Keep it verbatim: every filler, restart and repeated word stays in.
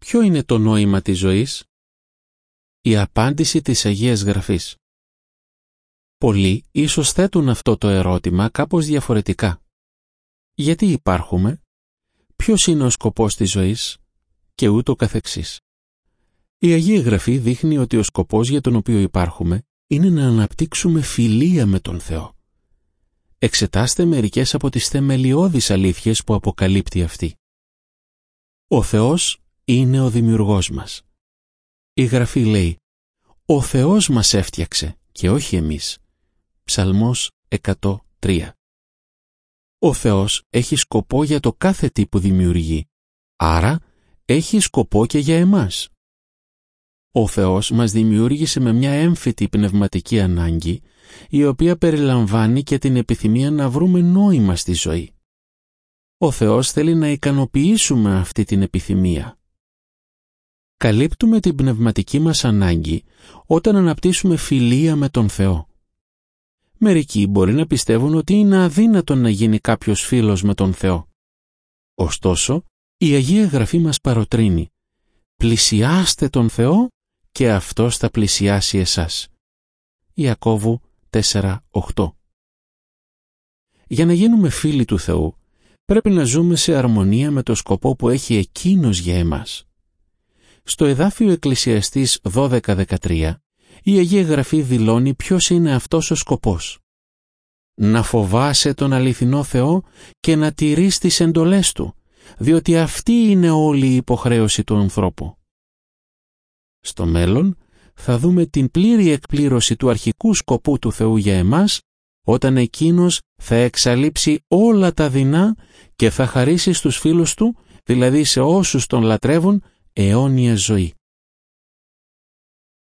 Ποιο είναι το νόημα της ζωής? Η απάντηση της Αγίας Γραφής. Πολλοί ίσως θέτουν αυτό το ερώτημα κάπως διαφορετικά. Γιατί υπάρχουμε? Ποιος είναι ο σκοπός της ζωής? Και ούτω καθεξής. Η Αγία Γραφή δείχνει ότι ο σκοπός για τον οποίο υπάρχουμε είναι να αναπτύξουμε φιλία με τον Θεό. Εξετάστε μερικές από τις θεμελιώδεις αλήθειες που αποκαλύπτει αυτή. Ο Θεός είναι ο δημιουργός μας. Η Γραφή λέει «Ο Θεός μας έφτιαξε και όχι εμείς». Ψαλμός εκατό τρία. Ο Θεός έχει σκοπό για το κάθε τι που δημιουργεί, άρα έχει σκοπό και για εμάς. Ο Θεός μας δημιούργησε με μια έμφυτη πνευματική ανάγκη, η οποία περιλαμβάνει και την επιθυμία να βρούμε νόημα στη ζωή. Ο Θεός θέλει να ικανοποιήσουμε αυτή την επιθυμία. Καλύπτουμε την πνευματική μας ανάγκη όταν αναπτύσσουμε φιλία με τον Θεό. Μερικοί μπορεί να πιστεύουν ότι είναι αδύνατο να γίνει κάποιος φίλος με τον Θεό. Ωστόσο, η Αγία Γραφή μας παροτρύνει «Πλησιάστε τον Θεό και Αυτός θα πλησιάσει εσάς». Ιακώβου τέσσερα οκτώ. Για να γίνουμε φίλοι του Θεού, πρέπει να ζούμε σε αρμονία με το σκοπό που έχει Εκείνος για εμάς. Στο εδάφιο Εκκλησιαστής δώδεκα δεκατρία, η Αγία Γραφή δηλώνει ποιος είναι αυτός ο σκοπός. Να φοβάσαι τον αληθινό Θεό και να τηρείς τις εντολές Του, διότι αυτή είναι όλη η υποχρέωση του ανθρώπου. Στο μέλλον θα δούμε την πλήρη εκπλήρωση του αρχικού σκοπού του Θεού για εμάς, όταν Εκείνος θα εξαλείψει όλα τα δεινά και θα χαρίσει στους φίλους Του, δηλαδή σε όσους Τον λατρεύουν, αιώνια ζωή.